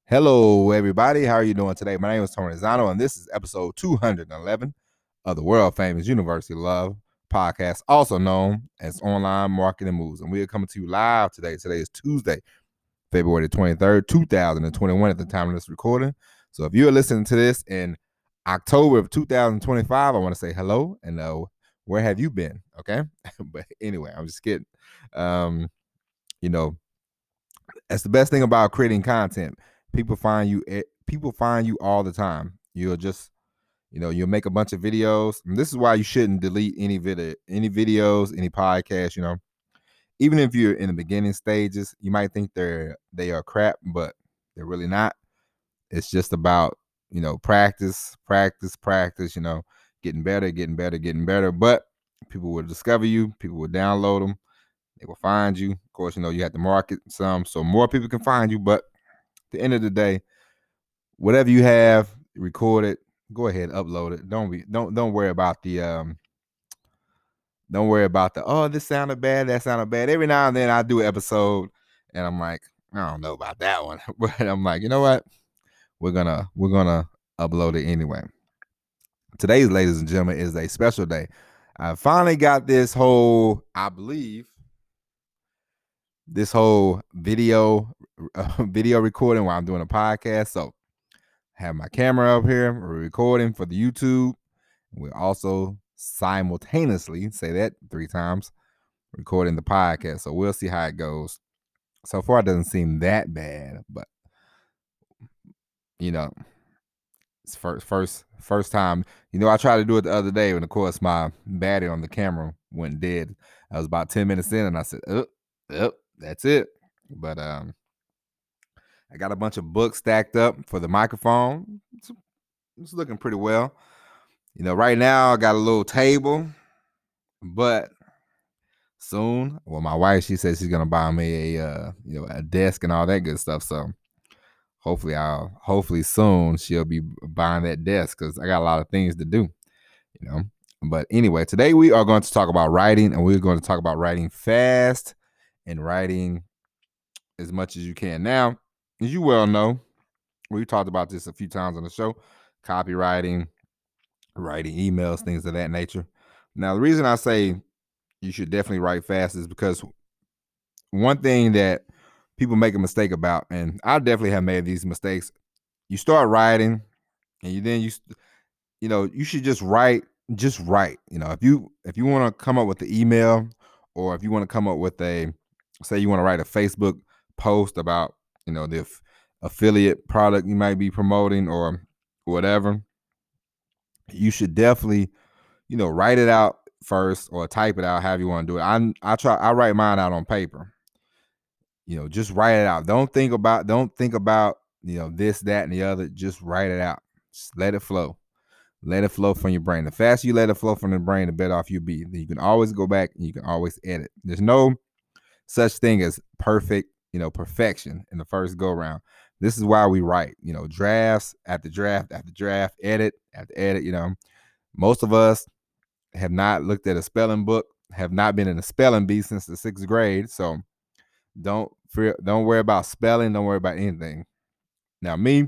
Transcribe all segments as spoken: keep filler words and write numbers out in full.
Hello, everybody. How are you doing today? My name is Tony Zano, and this is episode two hundred eleven of the world famous University of Love podcast, also known as Online Marketing Moves. And we are coming to you live today. Today is Tuesday, February the twenty-third, two thousand twenty-one at the time of this recording. So if you're listening to this in October of two thousand twenty-five, I want to say hello and uh, where have you been? Okay. But anyway, I'm just kidding. Um, you know, that's the best thing about creating content. People find you people find you all the time. You'll just, you know, you'll make a bunch of videos. And this is why you shouldn't delete any video, any videos, any podcasts, you know. Even if you're in the beginning stages, you might think they're they are crap, but they're really not. It's just about, you know, practice, practice, practice, you know, getting better, getting better, getting better. But people will discover you, people will download them, they will find you. Of course, you know, you have to market some so more people can find you, but at the end of the day, whatever you have, record it, go ahead, upload it. Don't be don't don't worry about the um don't worry about the oh, this sounded bad, that sounded bad. Every now and then I do an episode and I'm like, I don't know about that one. But I'm like, you know what? We're gonna we're gonna upload it anyway. Today's, ladies and gentlemen, is a special day. I finally got this whole, I believe, this whole video uh, video recording while I'm doing a podcast. So I have my camera up here, we're recording for the YouTube. We're also simultaneously, say that three times, recording the podcast. So we'll see how it goes. So far, it doesn't seem that bad, but you know, it's first first first time. You know, I tried to do it the other day, and of course, my battery on the camera went dead. I was about ten minutes in, and I said, "Oh, oh, that's it." But um, I got a bunch of books stacked up for the microphone. It's, it's looking pretty well. You know, right now I got a little table, but soon, well, my wife, she says she's gonna buy me a uh, you know, a desk and all that good stuff. So hopefully, I'll hopefully soon she'll be buying that desk because I got a lot of things to do. You know, but anyway, today we are going to talk about writing, and we're going to talk about writing fast and writing as much as you can. Now, as you well know, we talked about this a few times on the show: copywriting, writing emails, things of that nature. Now, the reason I say you should definitely write fast is because one thing that people make a mistake about, and I definitely have made these mistakes, you start writing and you then you you know, you should just write, just write. You know, if you if you want to come up with the email, or if you want to come up with a, say you want to write a Facebook post about, you know, the affiliate product you might be promoting or whatever, you should definitely, you know, write it out first or type it out, however you want to do it. I I try I write mine out on paper. You know, just write it out. Don't think about don't think about, you know, this, that, and the other. Just write it out. Just let it flow. Let it flow from your brain. The faster you let it flow from the brain, the better off you be. You can always go back and you can always edit. There's no such thing as perfect, you know, perfection in the first go round. This is why we write, you know, drafts after draft after draft, edit after edit. You know, most of us have not looked at a spelling book, have not been in a spelling bee since the sixth grade. So don't fear, don't worry about spelling. Don't worry about anything. Now, me,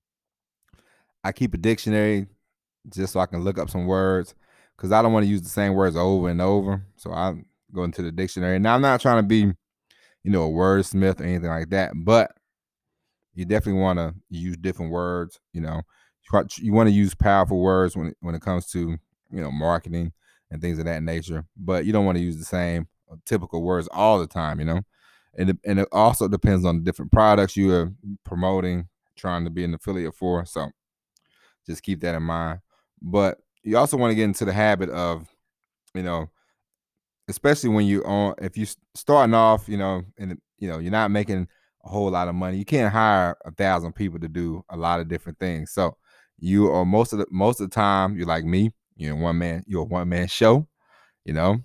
I keep a dictionary just so I can look up some words because I don't want to use the same words over and over. So I go into the dictionary. Now, I'm not trying to be, you know, a wordsmith or anything like that, but you definitely want to use different words. You know, you want to use powerful words when, when it comes to, you know, marketing and things of that nature, but you don't want to use the same typical words all the time, you know, and it, and it also depends on the different products you are promoting, trying to be an affiliate for. So just keep that in mind. But you also want to get into the habit of, you know, especially when you on, if you starting off, you know, and you know, you're not making a whole lot of money, you can't hire a thousand people to do a lot of different things. So you are most of the most of the time, you're like me, you're one man, you're a one man show, you know,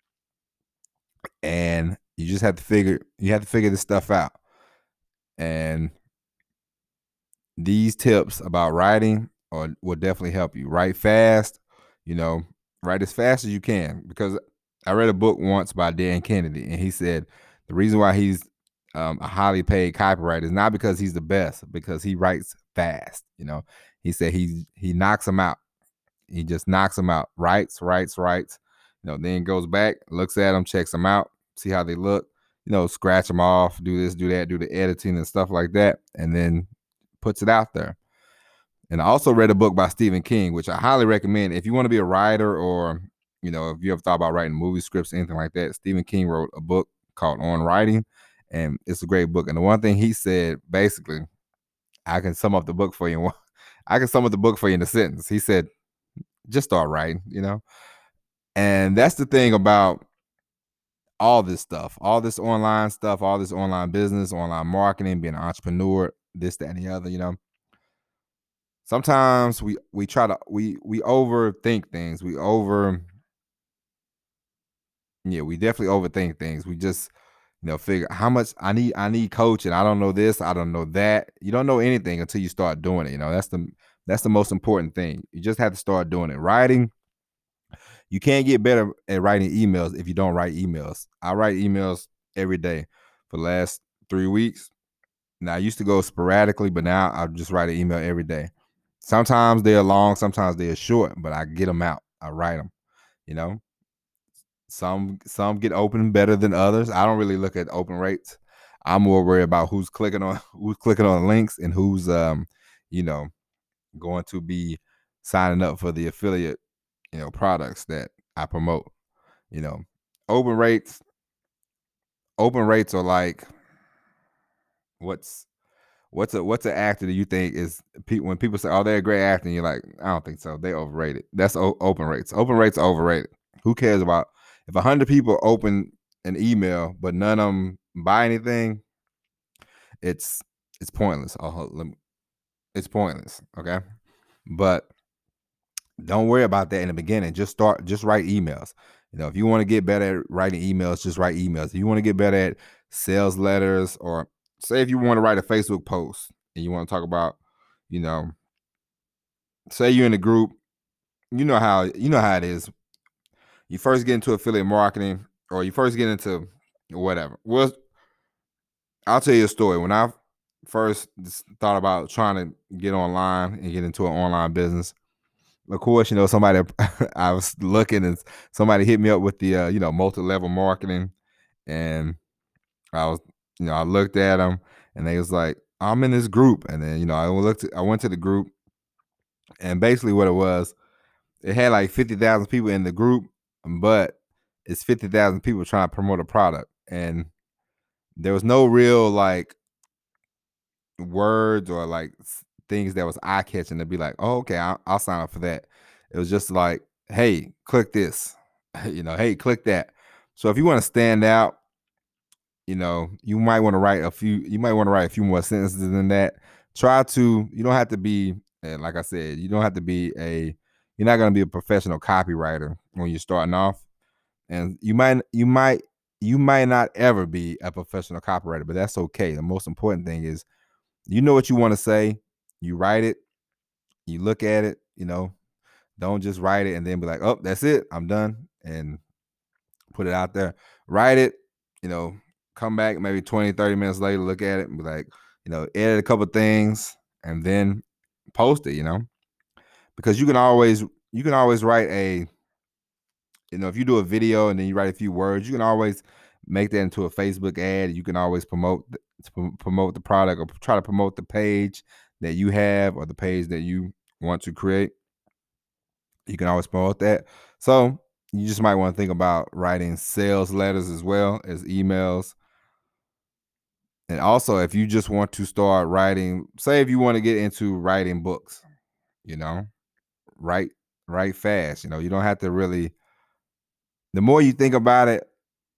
and you just have to figure, you have to figure this stuff out. And these tips about writing or will definitely help you. Write fast, you know, write as fast as you can. Because I read a book once by Dan Kennedy, and he said the reason why he's um, a highly paid copywriter is not because he's the best, because he writes fast. You know, he said he he knocks them out. He just knocks them out. Writes, writes, writes. You know, then goes back, looks at them, checks them out, see how they look. You know, scratch them off, do this, do that, do the editing and stuff like that, and then puts it out there. And I also read a book by Stephen King, which I highly recommend if you want to be a writer, or you know, if you ever thought about writing movie scripts, anything like that. Stephen King wrote a book called On Writing, and it's a great book. And the one thing he said, basically, I can sum up the book for you. I can sum up the book for you in a sentence. He said, just start writing, you know? And that's the thing about all this stuff, all this online stuff, all this online business, online marketing, being an entrepreneur, this, that, and the other, you know? Sometimes we we try to we we overthink things. We over yeah, we definitely overthink things. We just, you know, figure how much I need I need coaching. I don't know this, I don't know that. You don't know anything until you start doing it. You know, that's the that's the most important thing. You just have to start doing it. Writing, you can't get better at writing emails if you don't write emails. I write emails every day for the last three weeks. Now I used to go sporadically, but now I just write an email every day. Sometimes they're long, sometimes they're short, but I get them out. I write them, you know. Some some get open better than others. I don't really look at open rates. I'm more worried about who's clicking on who's clicking on links and who's um, you know, going to be signing up for the affiliate, you know, products that I promote. You know, open rates, open rates are like what's What's a what's an actor that you think is people when people say, "Oh, they're a great actor," and you're like, "I don't think so. They overrated." That's o- open rates. Open rates are overrated. Who cares about if a hundred people open an email but none of them buy anything? It's it's pointless. Oh, let me- It's pointless. Okay, but don't worry about that in the beginning. Just start. Just write emails. You know, if you want to get better at writing emails, just write emails. If you want to get better at sales letters, or say if you want to write a Facebook post and you want to talk about, you know, say you're in a group, you know how you know how it is. You first get into affiliate marketing, or you first get into whatever. Well, I'll tell you a story. When I first thought about trying to get online and get into an online business, of course, you know, somebody I was looking and somebody hit me up with the uh, you know, multi-level marketing, and I was, you know, I looked at them and they was like, I'm in this group, and then, you know, I looked I went to the group, and basically what it was, it had like fifty thousand people in the group, but it's fifty thousand people trying to promote a product, and there was no real like words or like things that was eye catching to be like, oh, okay, I'll, I'll sign up for that. It was just like, hey, click this, you know, hey, click that. So if you want to stand out, you know, you might want to write a few. You might want to write a few more sentences than that. Try to. You don't have to be, like I said, you don't have to be a. You're not going to be a professional copywriter when you're starting off, and you might, you might, you might not ever be a professional copywriter, but that's okay. The most important thing is you know what you want to say. You write it. You look at it. You know, don't just write it and then be like, oh, that's it. I'm done, and put it out there. Write it. You know, come back maybe twenty, thirty minutes later, look at it and be like, you know, edit a couple things and then post it, you know, because you can always, you can always write a, you know, if you do a video and then you write a few words, you can always make that into a Facebook ad. You can always promote, the, promote the product, or try to promote the page that you have or the page that you want to create. You can always promote that. So you just might want to think about writing sales letters as well as emails. And also, if you just want to start writing, say if you want to get into writing books, you know, write write fast. You know, you don't have to really. The more you think about it,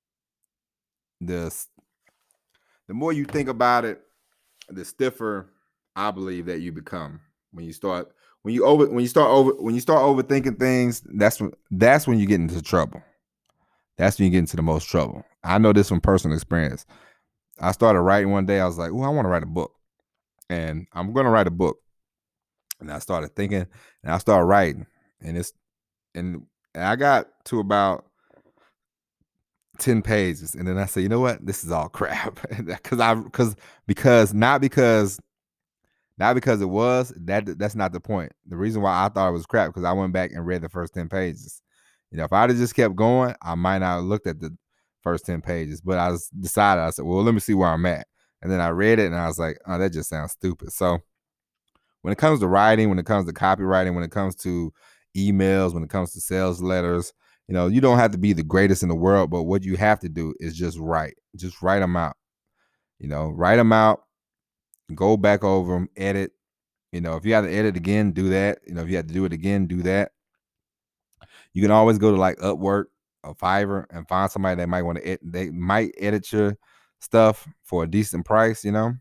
the the more you think about it, the stiffer I believe that you become when you start when you over when you start over when you start overthinking things. That's when that's when you get into trouble. That's when you get into the most trouble. I know this from personal experience. I started writing one day. I was like, "Oh, I want to write a book, and I'm going to write a book." And I started thinking, and I started writing, and it's and I got to about ten pages. And then I say, you know what? This is all crap. Cause I cause because not because not because it was, that that's not the point. The reason why I thought it was crap, because I went back and read the first ten pages. You know, if I'd have just kept going, I might not have looked at the first ten pages. But I was decided, I said, well, let me see where I'm at. And then I read it and I was like, oh, that just sounds stupid. So when it comes to writing, when it comes to copywriting, when it comes to emails, when it comes to sales letters, you know, you don't have to be the greatest in the world, but what you have to do is just write. Just write them out. You know, write them out, go back over them, edit. You know, if you have to edit again, do that. You know, if you have to do it again, do that. You can always go to like Upwork or Fiverr and find somebody that might want to edit. They might edit your stuff for a decent price, you know.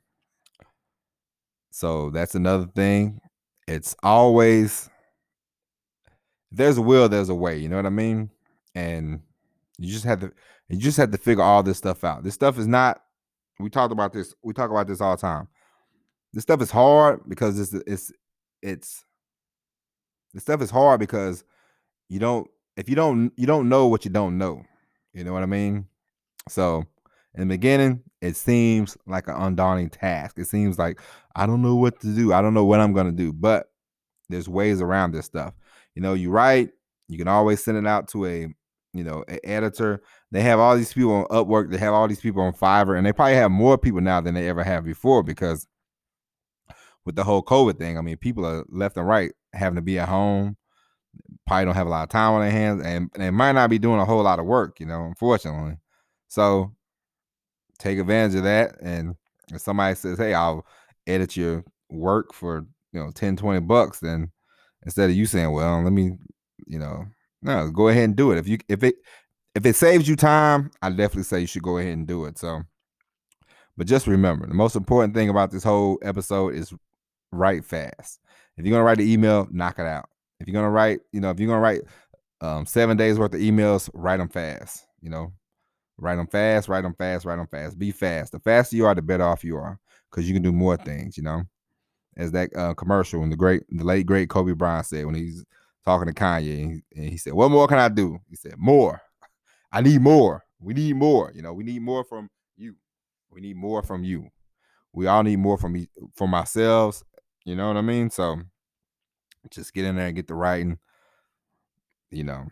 So that's another thing. It's always, if there's a will, there's a way. You know what I mean? And you just have to, you just have to figure all this stuff out. This stuff is not. We talked about this. We talk about this all the time. This stuff is hard because it's it's it's. This stuff is hard because you don't. If you don't, you don't know what you don't know. You know what I mean? So in the beginning, it seems like an undaunting task. It seems like I don't know what to do. I don't know what I'm gonna do. But there's ways around this stuff. You know, you write, you can always send it out to a, you know, an editor. They have all these people on Upwork. They have all these people on Fiverr, and they probably have more people now than they ever have before, because with the whole COVID thing, I mean, people are left and right having to be at home, probably don't have a lot of time on their hands, and they might not be doing a whole lot of work, you know, unfortunately. So take advantage of that. And if somebody says, hey, I'll edit your work for, you know, ten, twenty bucks, then instead of you saying, well, let me, you know, no, go ahead and do it. If you, if it, if it saves you time, I definitely say you should go ahead and do it. So, but just remember, the most important thing about this whole episode is write fast. If you're going to write an email, knock it out. If you're going to write, you know, if you're going to write um, seven days worth of emails, write them fast, you know, write them fast, write them fast, write them fast. Be fast. The faster you are, the better off you are, because you can do more things, you know. As that uh, commercial, and the great, the late great Kobe Bryant said when he's talking to Kanye, and he, and he said, "What more can I do?" He said, "More. I need more. We need more. You know, we need more from you. We need more from you. We all need more from from ourselves. You know what I mean?" So just get in there and get the writing. You know,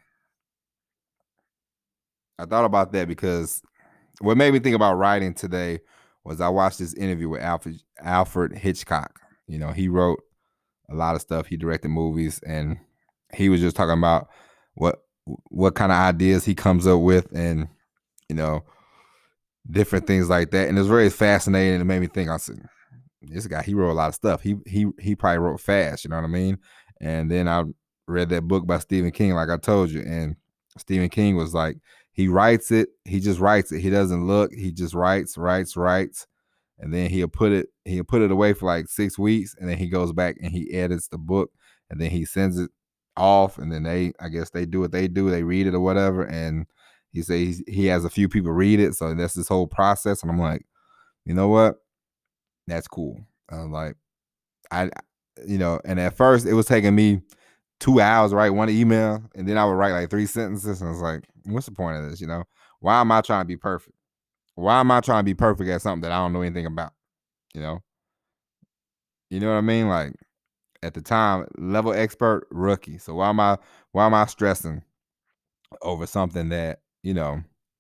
I thought about that because what made me think about writing today was I watched this interview with Alfred Alfred Hitchcock. You know, he wrote a lot of stuff. He directed movies, and he was just talking about what what kind of ideas he comes up with, and you know, different things like that. And it was very fascinating. It made me think. I said, this guy, he wrote a lot of stuff. He he he probably wrote fast. You know what I mean? And then I read that book by Stephen King, like I told you, and Stephen King was like, he writes it. He just writes it. He doesn't look. He just writes, writes, writes. And then he'll put it, he'll put it away for like six weeks, and then he goes back and he edits the book, and then he sends it off, and then they, I guess they do what they do, they read it or whatever, and he says he has a few people read it, so that's this whole process. And I'm like, you know what? That's cool. I'm like, I, you know, and at first it was taking me two hours to write one email, and then I would write like three sentences, and I was like, what's the point of this? You know, why am I trying to be perfect? Why am I trying to be perfect at something that I don't know anything about? You know, you know what I mean? Like at the time, level expert, rookie. So why am I why am I stressing over something that, you know?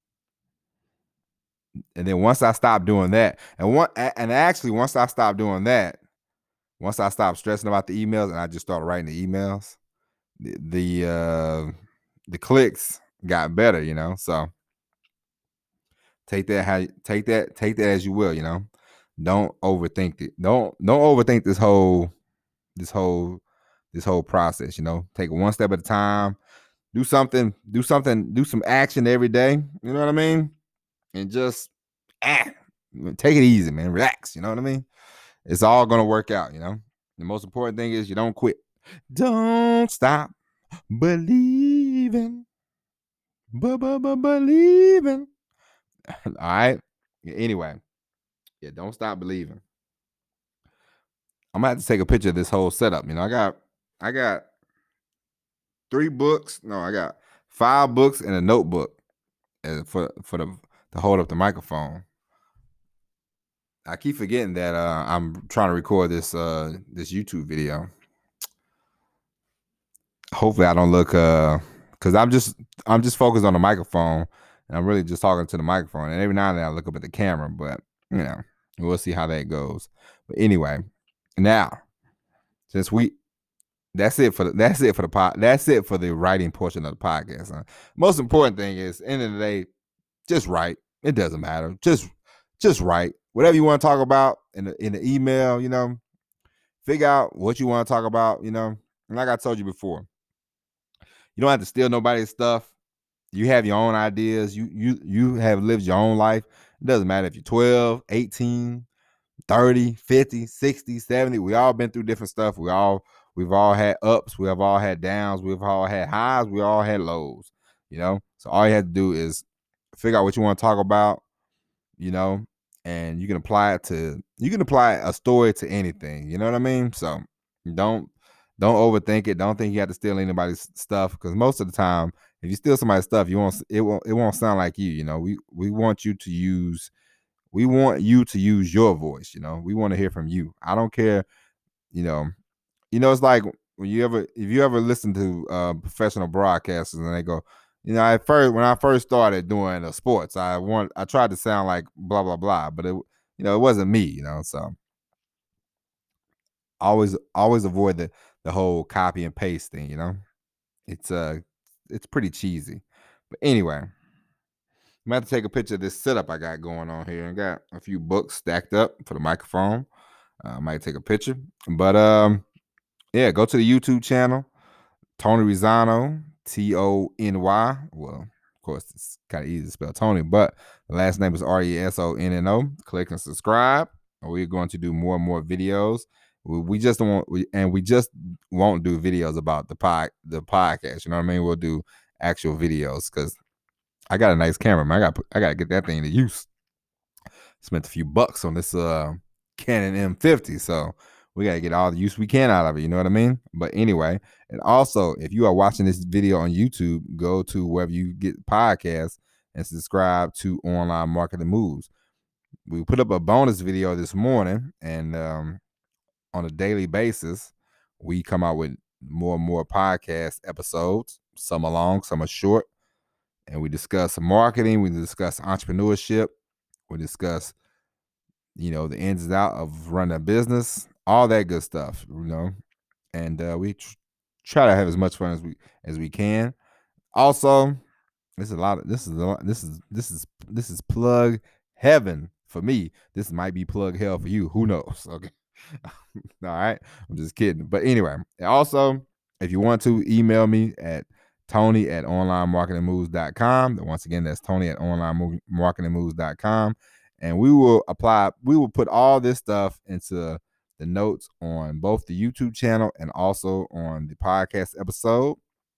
And then once I stopped doing that, and one and actually once I stopped doing that, once I stopped stressing about the emails and I just started writing the emails, the the, uh, the clicks got better. You know, so take that how take that take that as you will. You know, don't overthink it. Don't don't overthink this whole this whole this whole process. You know, take it one step at a time. Do something. Do something. Do some action every day. You know what I mean? And just ah, take it easy, man. Relax. You know what I mean? It's all gonna work out. You know. The most important thing is you don't quit. Don't stop believing. Believing. All right. Anyway, yeah, don't stop believing. I'm gonna have to take a picture of this whole setup. You know, I got I got three books. No, I got five books and a notebook. uh, for for the to hold up the microphone. I keep forgetting that uh, I'm trying to record this uh, this YouTube video. Hopefully, I don't look uh, because I'm just I'm just focused on the microphone, and I'm really just talking to the microphone. And every now and then I look up at the camera, but you know, we'll see how that goes. But anyway, now since we that's it for the, that's it for the pod, that's it for the writing portion of the podcast. Huh? Most important thing is, end of the day, just write. It doesn't matter. Just just write whatever you want to talk about in the in the email. You know, figure out what you want to talk about. You know, and like I told you before, you don't have to steal nobody's stuff. You have your own ideas. You you you have lived your own life. It doesn't matter if you're twelve, eighteen, thirty, fifty, sixty, seventy. We all been through different stuff. We all we've all had ups, we have all had downs, we've all had highs, we all had lows, you know. So all you have to do is figure out what you want to talk about, you know, and you can apply it to you can apply a story to anything, you know what I mean? So don't don't overthink it. Don't think you have to steal anybody's stuff, because most of the time, if you steal somebody's stuff, you won't it won't it won't sound like you, you know. We we want you to use we want you to use your voice, you know. We want to hear from you. I don't care, you know. You know, it's like when you ever if you ever listen to uh, professional broadcasters and they go, you know, at first when I first started doing the sports, I want I tried to sound like blah blah blah, but it you know it wasn't me, you know. So always always avoid the the whole copy and paste thing, you know. It's uh it's pretty cheesy. But anyway, I'm gonna have to take a picture of this setup I got going on here. I got a few books stacked up for the microphone. Uh, I might take a picture, but um. Yeah, go to the YouTube channel, Tony Resano, T O N Y. Well, of course, it's kind of easy to spell Tony, but the last name is R E S O N N O. Click and subscribe. We're going to do more and more videos. We, we just don't want, we, and we just won't do videos about the pod, the podcast. You know what I mean? We'll do actual videos because I got a nice camera, man. I got, I got to get that thing to use. Spent a few bucks on this uh, Canon M fifty, so we got to get all the use we can out of it. You know what I mean? But anyway, and also, if you are watching this video on YouTube, go to wherever you get podcasts and subscribe to Online Marketing Moves. We put up a bonus video this morning, and um, on a daily basis, we come out with more and more podcast episodes. Some are long, some are short. And we discuss marketing, we discuss entrepreneurship, we discuss, you know, the ins and outs of running a business, all that good stuff, you know. And uh, we tr- try to have as much fun as we as we can. Also, this is a lot of this is a lot, this is this is this is plug heaven for me. This might be plug hell for you. Who knows? Okay. All right. I'm just kidding. But anyway, also, if you want to email me at Tony at online marketing moves dot com. Once again, that's Tony at online marketing moves dot com. And we will apply, we will put all this stuff into the notes on both the YouTube channel and also on the podcast episode.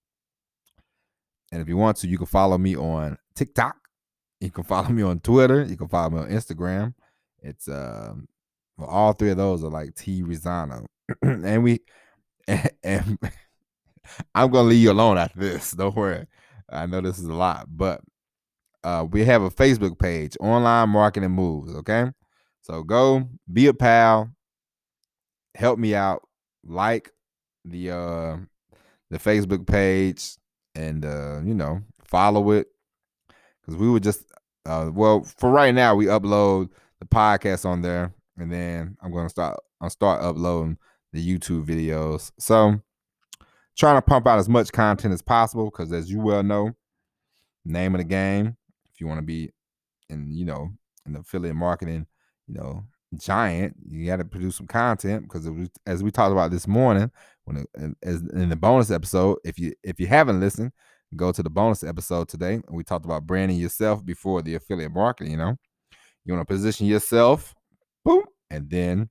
And if you want to, you can follow me on TikTok. You can follow me on Twitter. You can follow me on Instagram. It's um, well, all three of those are like T Resano. and we and, and I'm gonna leave you alone after this. Don't worry. I know this is a lot, but uh, we have a Facebook page, Online Marketing Moves. Okay, so go be a pal. Help me out. Like the uh, the Facebook page, and uh, you know, follow it, because we would just uh, well, for right now, we upload the podcast on there, and then I'm gonna start I'll start uploading the YouTube videos. So trying to pump out as much content as possible, because as you well know, name of the game, if you want to be in, you know, in the affiliate marketing, you know, giant, you got to produce some content, because as we talked about this morning, when it, as in the bonus episode, if you if you haven't listened, go to the bonus episode today. We talked about branding yourself before the affiliate marketing. You know, you want to position yourself, boom, and then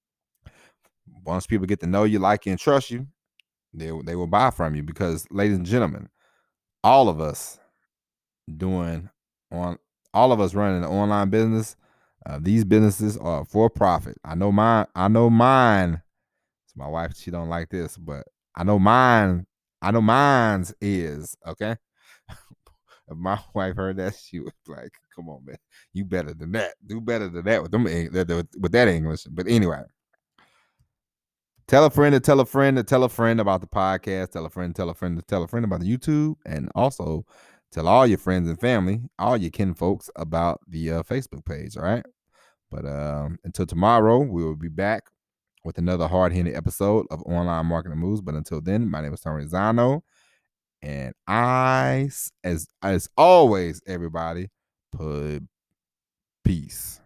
once people get to know you, like you, and trust you, they they will buy from you. Because, ladies and gentlemen, all of us doing on all of us running an online business, uh, these businesses are for profit. I know mine. I know mine. So my wife, she don't like this, but I know mine. I know mine's is okay. if my wife heard that, she was like, "Come on, man, you better than that. Do better than that with them with that English." But anyway, tell a friend to tell a friend to tell a friend about the podcast. Tell a friend, tell a friend to tell a friend about the YouTube, and also tell all your friends and family, all your kin folks about the uh, Facebook page. All right. But um, until tomorrow, we will be back with another hard-hitting episode of Online Marketing Moves. But until then, my name is Tony Zano, and I, as as always, everybody, put peace.